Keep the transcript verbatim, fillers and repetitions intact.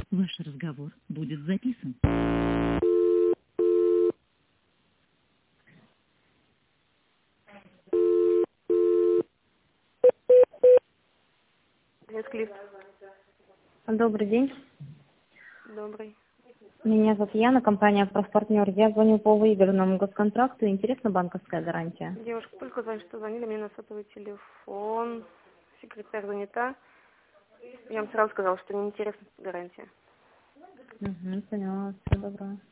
Ваш разговор будет записан. Несклифт. Добрый день. Добрый. Меня зовут Яна, компания «Профпартнер». Я звоню по выигранному госконтракту. Интересна банковская гарантия? Девушка, только за что звонили мне на сотовый телефон. Секретарь занята. Я вам сразу сказала, что неинтересна гарантия. Угу, поняла. Всего доброго.